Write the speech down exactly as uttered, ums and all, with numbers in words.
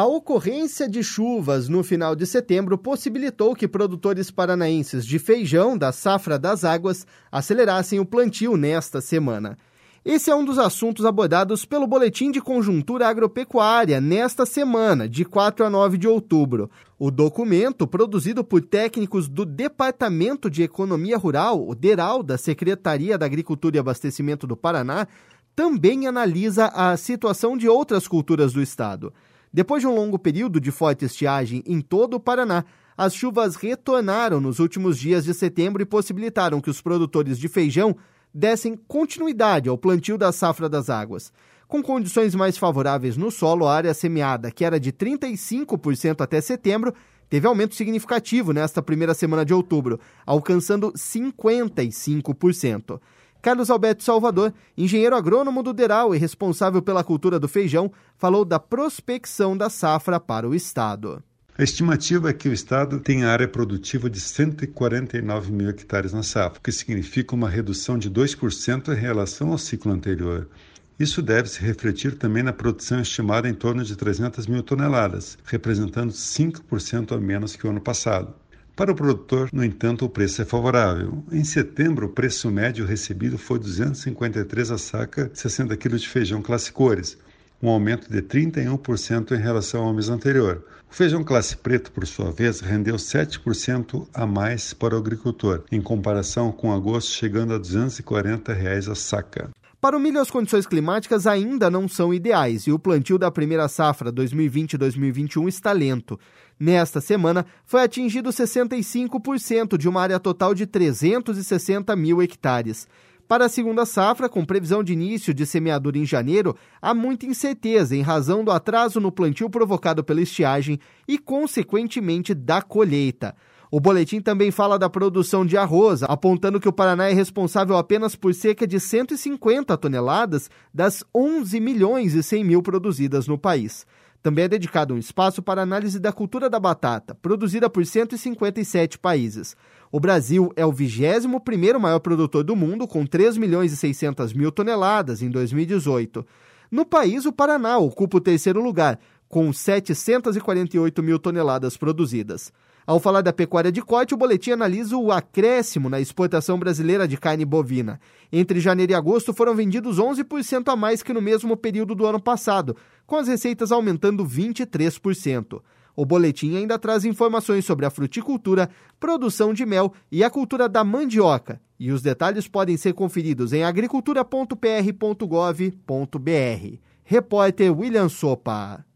A ocorrência de chuvas no final de setembro possibilitou que produtores paranaenses de feijão da safra das águas acelerassem o plantio nesta semana. Esse é um dos assuntos abordados pelo Boletim de Conjuntura Agropecuária nesta semana, de quatro a nove de outubro. O documento, produzido por técnicos do Departamento de Economia Rural, o DERAL, da Secretaria da Agricultura e Abastecimento do Paraná, também analisa a situação de outras culturas do estado. Depois de um longo período de forte estiagem em todo o Paraná, as chuvas retornaram nos últimos dias de setembro e possibilitaram que os produtores de feijão dessem continuidade ao plantio da safra das águas. Com condições mais favoráveis no solo, a área semeada, que era de trinta e cinco por cento até setembro, teve aumento significativo nesta primeira semana de outubro, alcançando cinquenta e cinco por cento. Carlos Alberto Salvador, engenheiro agrônomo do DERAL e responsável pela cultura do feijão, falou da prospecção da safra para o estado. A estimativa é que o estado tem área produtiva de cento e quarenta e nove mil hectares na safra, o que significa uma redução de dois por cento em relação ao ciclo anterior. Isso deve se refletir também na produção estimada em torno de trezentas mil toneladas, representando cinco por cento a menos que o ano passado. Para o produtor, no entanto, o preço é favorável. Em setembro, o preço médio recebido foi duzentos e cinquenta e três reais a saca, sessenta quilos de feijão classe cores, um aumento de trinta e um por cento em relação ao mês anterior. O feijão classe preto, por sua vez, rendeu sete por cento a mais para o agricultor, em comparação com agosto, chegando a duzentos e quarenta reais a saca. Para o milho, as condições climáticas ainda não são ideais e o plantio da primeira safra dois mil e vinte a dois mil e vinte e um está lento. Nesta semana, foi atingido sessenta e cinco por cento de uma área total de trezentos e sessenta mil hectares. Para a segunda safra, com previsão de início de semeadura em janeiro, há muita incerteza em razão do atraso no plantio provocado pela estiagem e, consequentemente, da colheita. O boletim também fala da produção de arroz, apontando que o Paraná é responsável apenas por cerca de cento e cinquenta toneladas das onze milhões e cem mil produzidas no país. Também é dedicado um espaço para análise da cultura da batata, produzida por cento e cinquenta e sete países. O Brasil é o vigésimo primeiro maior produtor do mundo, com três milhões e seiscentas mil toneladas em dois mil e dezoito. No país, o Paraná ocupa o terceiro lugar, com setecentas e quarenta e oito mil toneladas produzidas. Ao falar da pecuária de corte, o boletim analisa o acréscimo na exportação brasileira de carne bovina. Entre janeiro e agosto foram vendidos onze por cento a mais que no mesmo período do ano passado, com as receitas aumentando vinte e três por cento. O boletim ainda traz informações sobre a fruticultura, produção de mel e a cultura da mandioca. E os detalhes podem ser conferidos em agricultura ponto p r ponto gov ponto b r. Repórter William Sopa.